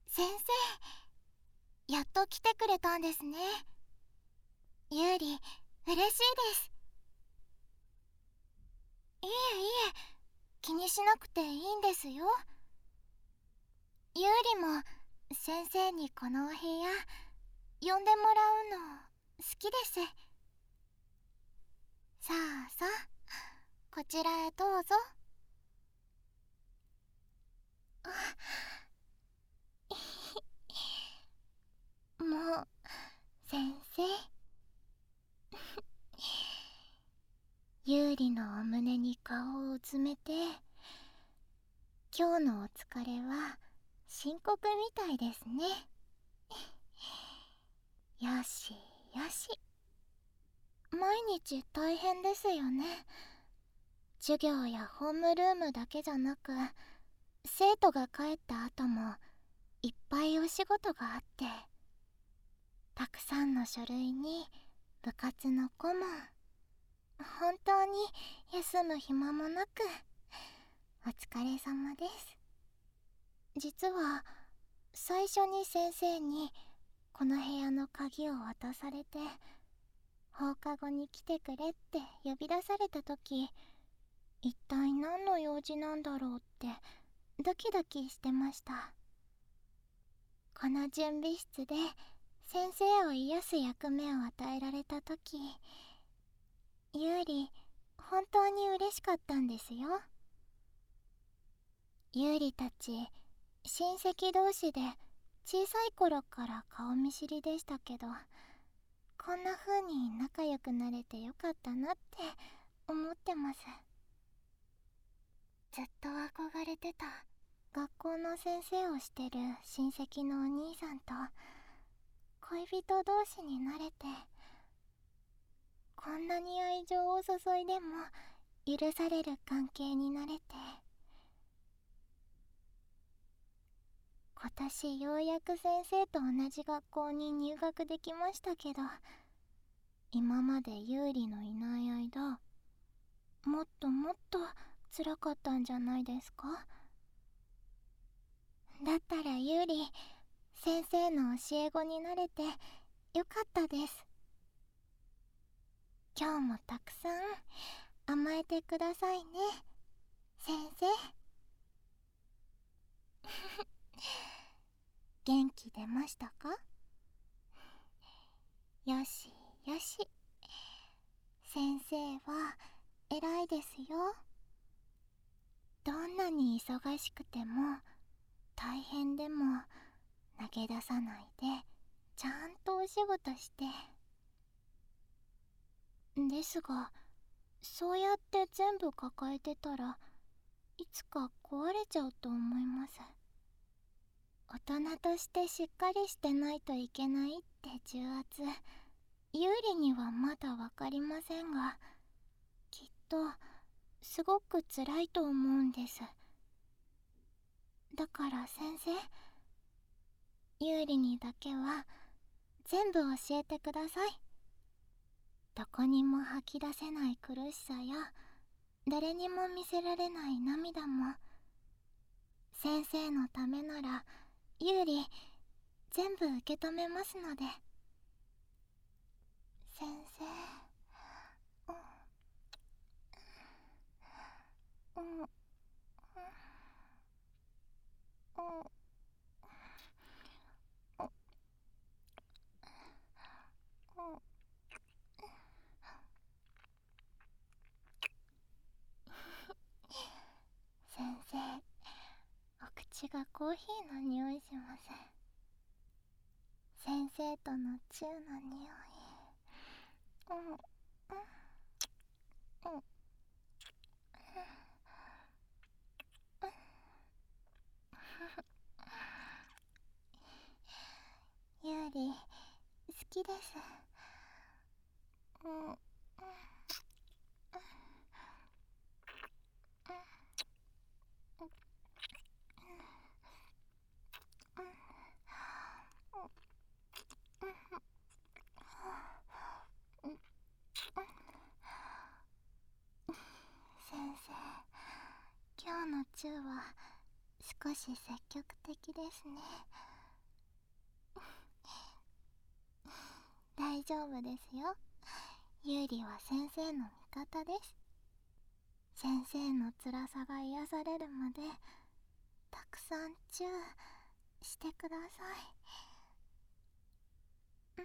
先生、やっと来てくれたんですね。ユウリ、嬉しいです。いえいえ、気にしなくていいんですよ。ユウリも先生にこのお部屋呼んでもらうの好きです。さあさあ、こちらへどうぞ。もう、先生。ユウリのお胸に顔をうずめて、今日のお疲れは深刻みたいですね。よしよし。毎日大変ですよね。授業やホームルームだけじゃなく、生徒が帰った後もいっぱいお仕事があって、たくさんの書類に部活の顧問、本当に休む暇もなく、お疲れ様です。実は最初に先生にこの部屋の鍵を渡されて、放課後に来てくれって呼び出された時、一体何の用事なんだろうってドキドキしてました。この準備室で先生を癒す役目を与えられた時、ユウリ本当に嬉しかったんですよ。ユウリたち親戚同士で小さい頃から顔見知りでしたけど、こんな風に仲良くなれてよかったなって思ってます。ずっと憧れてた学校の先生をしてる親戚のお兄さんと恋人同士になれて、こんなに愛情を注いでも許される関係になれて、今年ようやく先生と同じ学校に入学できましたけど、今までユウリのいない間、もっともっと辛かったんじゃないですか。だったらユウリ、先生の教え子になれてよかったです。今日もたくさん甘えてくださいね、先生。元気出ましたか？よしよし。先生は偉いですよ。どんなに忙しくても大変でも投げ出さないでちゃんとお仕事して。ですが、そうやって全部抱えてたらいつか壊れちゃうと思います。大人としてしっかりしてないといけないって重圧、有利にはまだわかりませんが、きっとすごく辛いと思うんです。だから先生、有利にだけは全部教えてください。どこにも吐き出せない苦しさや誰にも見せられない涙も、先生のためなら有利全部受け止めますので。先生、うん、うん、うん、うん。先生、お口がコーヒーの匂いします。先生とのチューの匂い。うん、うん、うん、ユーリ好きです。うん、うん、先生、今日のチューは少し積極的ですね。 大丈夫ですよ。ユーリは先生の味方です。先生の辛さが癒されるまでたくさんチューしてください。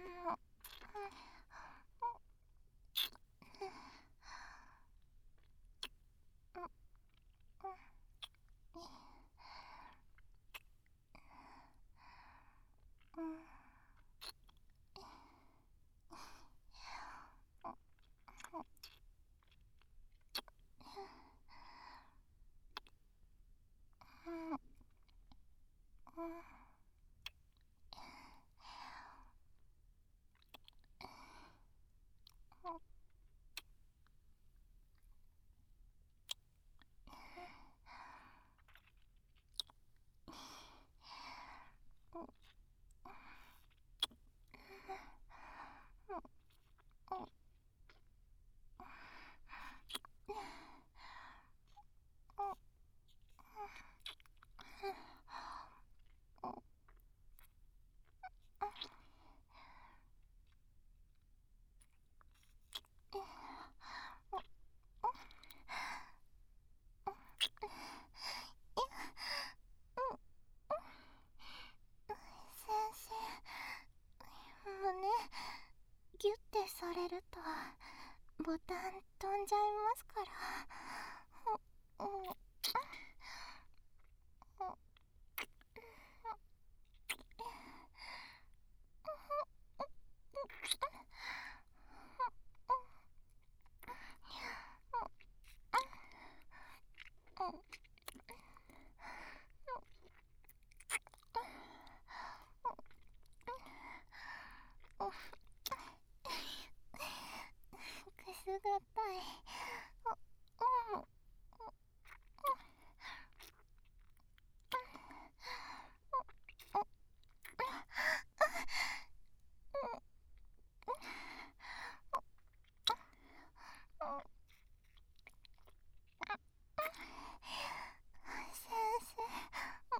先生、胸ギュッてされるとボタン飛んじゃいますから。くすぐったい。先生、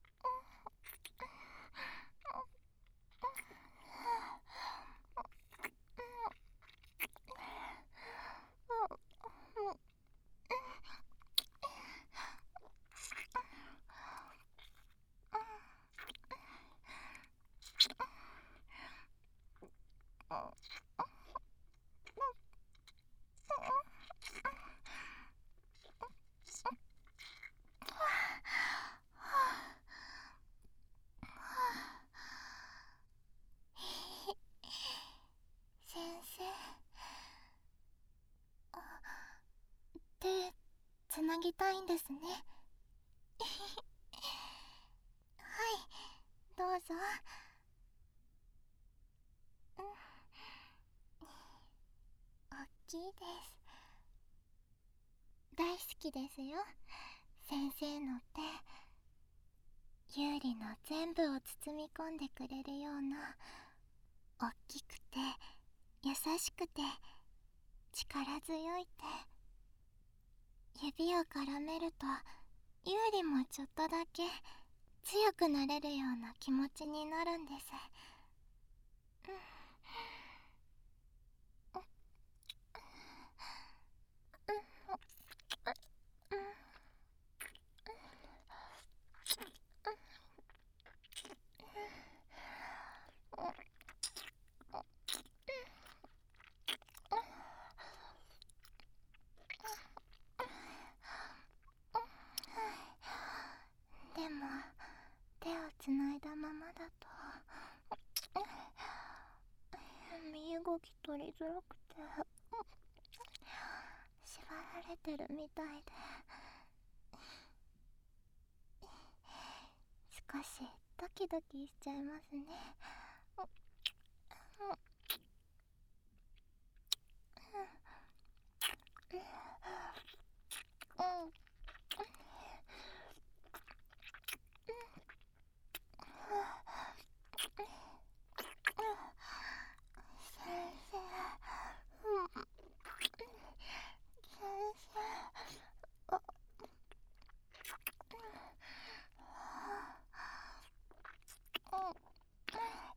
先生、手つなぎたいんですね。はい、どうぞ。おっきいです。大好きですよ、先生の手。ユーリの全部を包み込んでくれるような、おっきくて優しくて力強い手。指を絡めるとユーリもちょっとだけ強くなれるような気持ちになるんです。でも手をつないだままだと身動き取りづらくて縛られてるみたいで、少しドキドキしちゃいますね。先生、先生、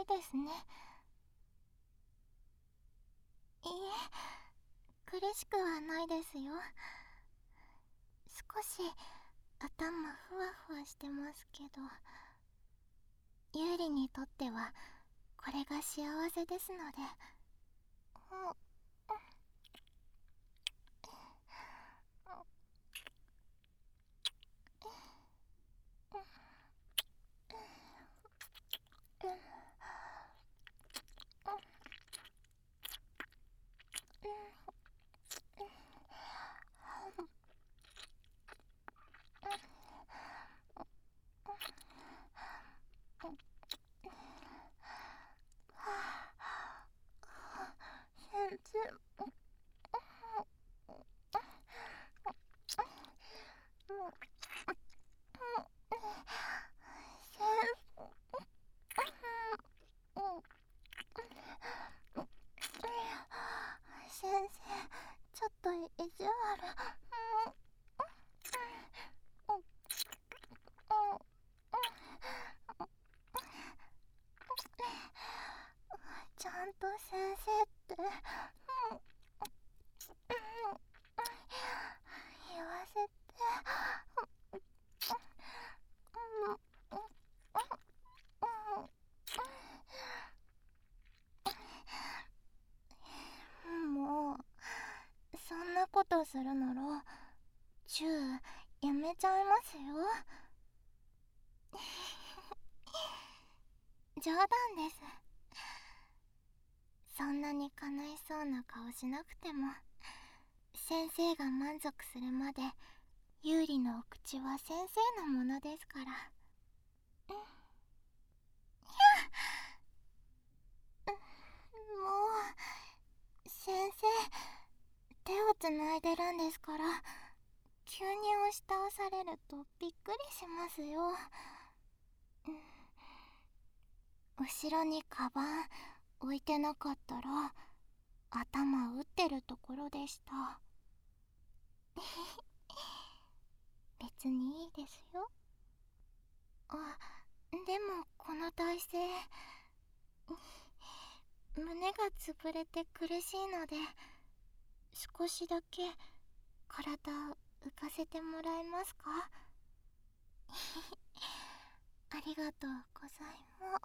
ですね。いいえ、苦しくはないですよ。少し頭ふわふわしてますけど、ユーリにとってはこれが幸せですので。先生、先生、ちょっと意地悪。ちゃんと先生って言わせて。もうそんなことするならチューやめちゃいますよ。冗談です。そんなに悲しそうな顔しなくても、先生が満足するまでユーリのお口は先生のものですから。もう先生、手をつないでるんですから、急に押し倒されるとびっくりしますよ。後ろにカバン置いてなかったら頭打ってるところでした。別にいいですよ。あ、でもこの体勢、胸が潰れて苦しいので、少しだけ体浮かせてもらえますか？ありがとうございます。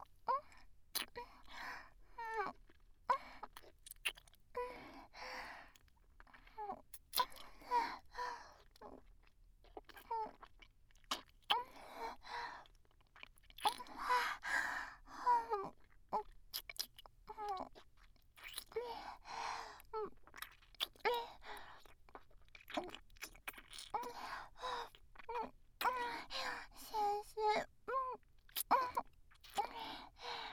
先生、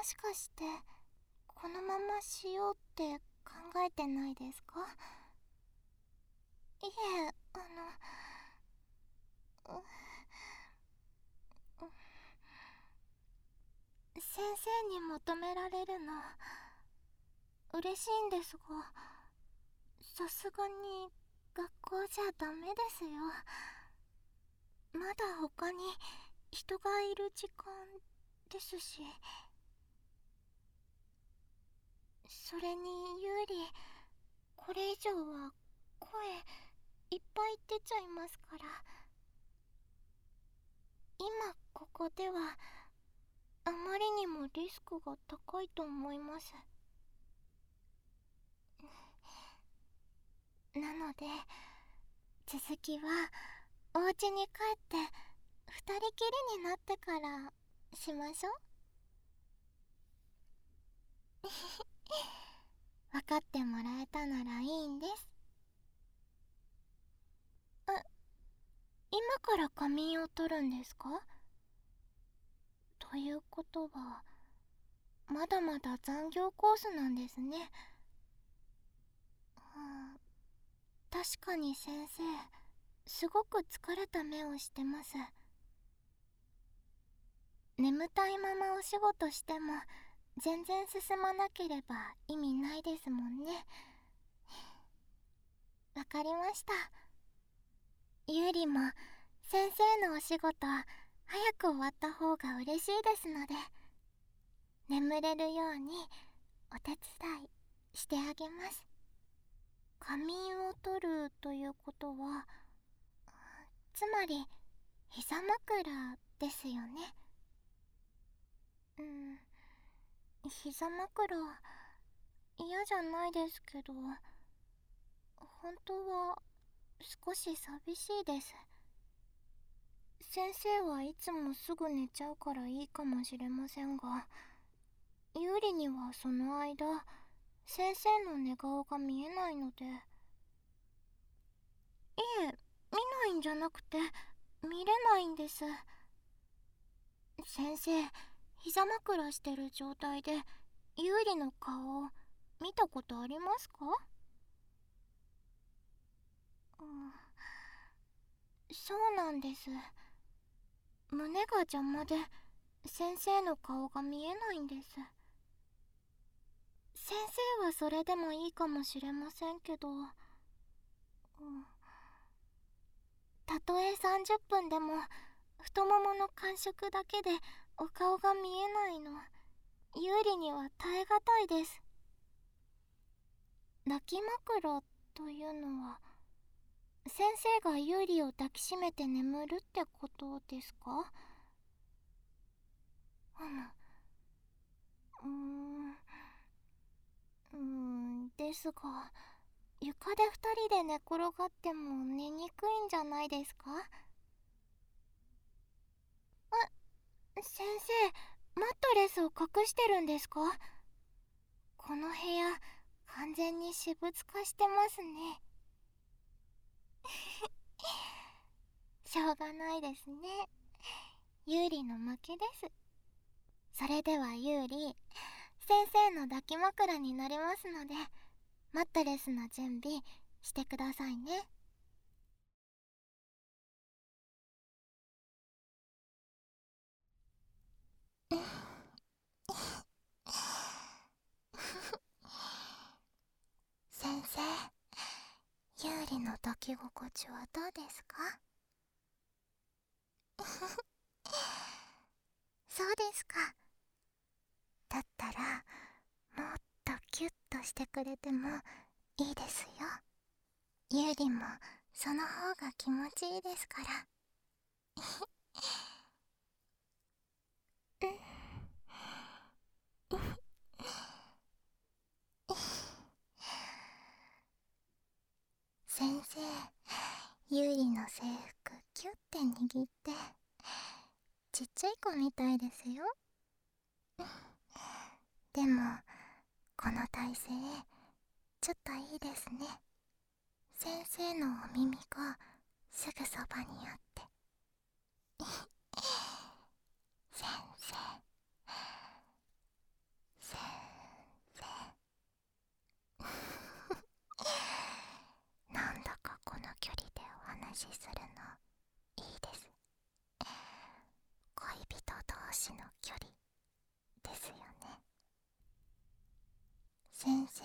しかしてこのまましようって考えてないですか？いえ、先生に求められるの嬉しいんですが、さすがに学校じゃダメですよ。まだ他に人がいる時間ですし。それにユーリ、これ以上は声いっぱい出ちゃいますから。今ここではあまりにもリスクが高いと思います。なので続きはお家に帰って二人きりになってからしましょう。分かってもらえたならいいんです。今から仮眠を取るんですか？ということはまだまだ残業コースなんですね。確かに先生、すごく疲れた目をしてます。眠たいままお仕事しても全然進まなければ意味ないですもんね。わかりました。ユーリも先生のお仕事早く終わった方が嬉しいですので、眠れるようにお手伝いしてあげます。仮眠を取るということは、つまり膝枕ですよね。膝枕嫌じゃないですけど、本当は少し寂しいです。先生はいつもすぐ寝ちゃうからいいかもしれませんが、ユーリにはその間先生の寝顔が見えないので。いえ、見ないんじゃなくて見れないんです。先生、膝枕してる状態でユーリの顔を見たことありますか？そうなんです。胸が邪魔で先生の顔が見えないんです。先生はそれでもいいかもしれませんけど、たとえ30分でも太ももの感触だけでお顔が見えないの、ユーリには耐えがたいです。抱き枕というのは、先生がユーリを抱きしめて眠るってことですか？ですが、床で2人で寝転がっても寝にくいんじゃないですか？先生、マットレスを隠してるんですか？この部屋、完全に私物化してますね。しょうがないですね。ユーリの負けです。それではユーリ、先生の抱き枕になりますので、マットレスの準備してくださいね。先生、ユーリの抱き心地はどうですか？そうですか。だったらもっとキュッとしてくれてもいいですよ。ユーリもその方が気持ちいいですから。先生、ユーリの制服キュッて握って、ちっちゃい子みたいですよ。でもこの体勢ちょっといいですね。先生のお耳がすぐそばにあって。先生、 しの距離ですよね。先生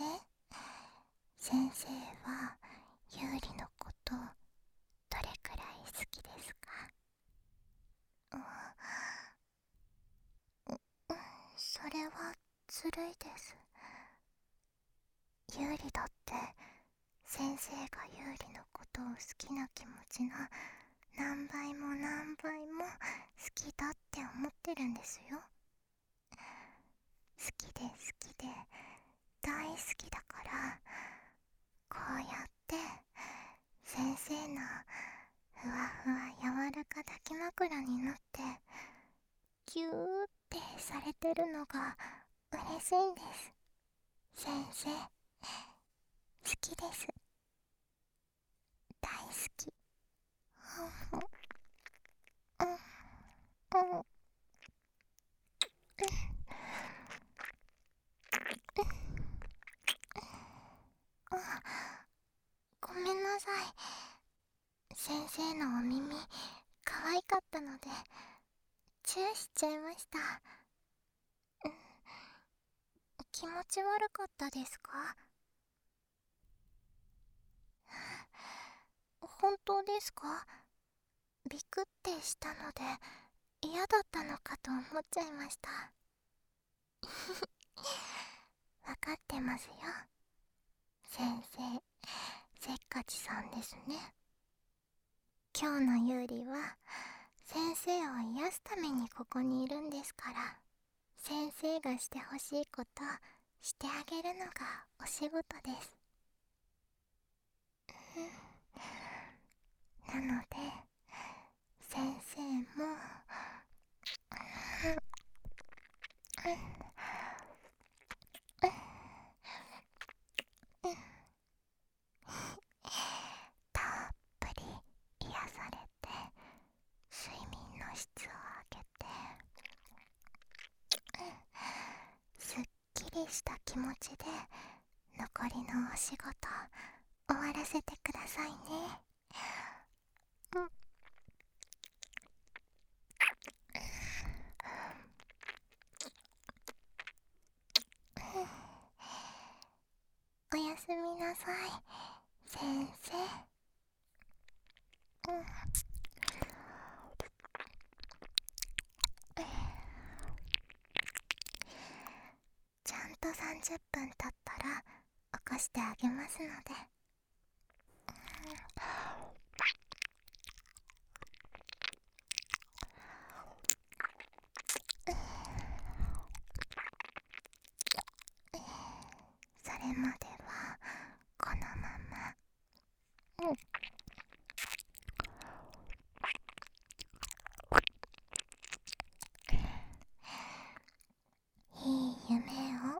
はユーリのことどれくらい好きですか？それはずるいです。ユーリだって先生がユーリのことを好きな気持ちの何倍も何倍も好きだって思ってるんですよ。好きで大好きだから、こうやって先生のふわふわ柔らか抱き枕になってギューってされてるのが嬉しいんです。先生好きです。大好き。うんうんうんごめんなさい。先生のお耳可愛かったのでチューしちゃいました。気持ち悪かったですか？本当ですか？ビクってしたので嫌だったのかと思っちゃいました。わかってますよ。先生せっかちさんですね。今日のユーリは先生を癒すためにここにいるんですから、先生がしてほしいことしてあげるのがお仕事です。なので先生もたっぷり癒されて睡眠の質を上げて、すっきりした気持ちで残りのお仕事終わらせてくださいね。おやすみなさい先生。ちゃんと30分経ったら起こしてあげますので。それまではこのまま、いい夢を。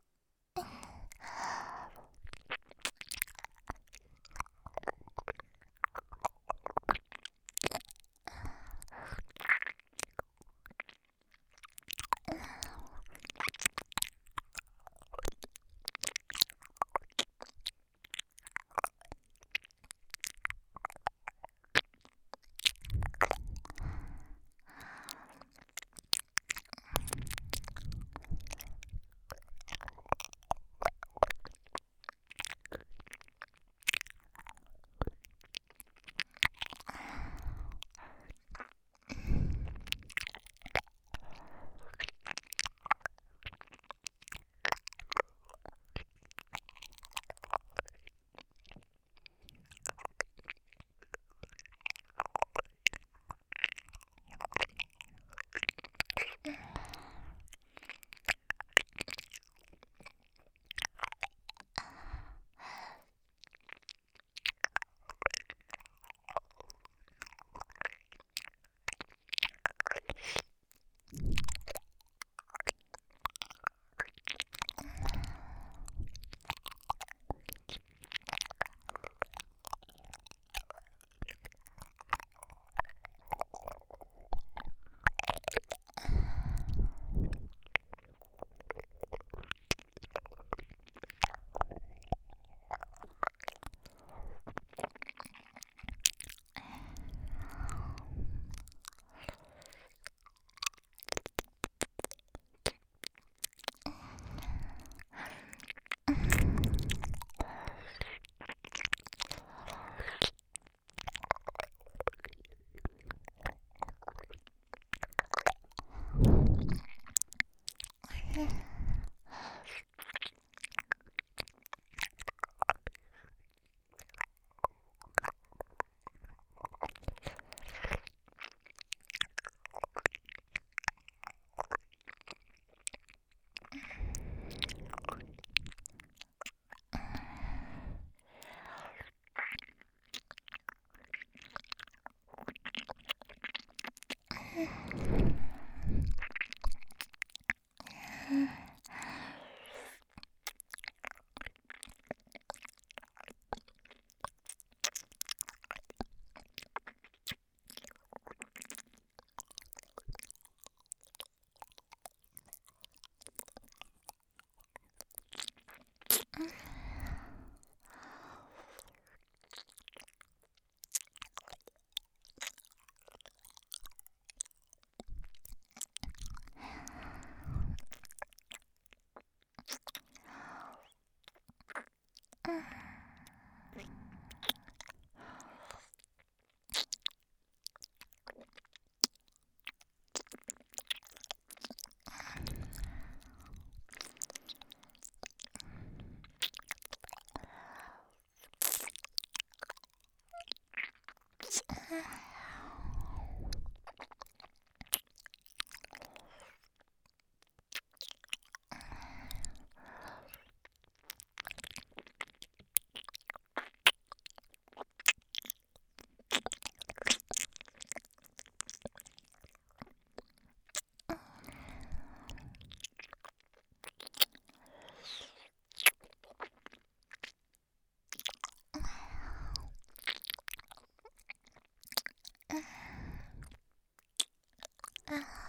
あ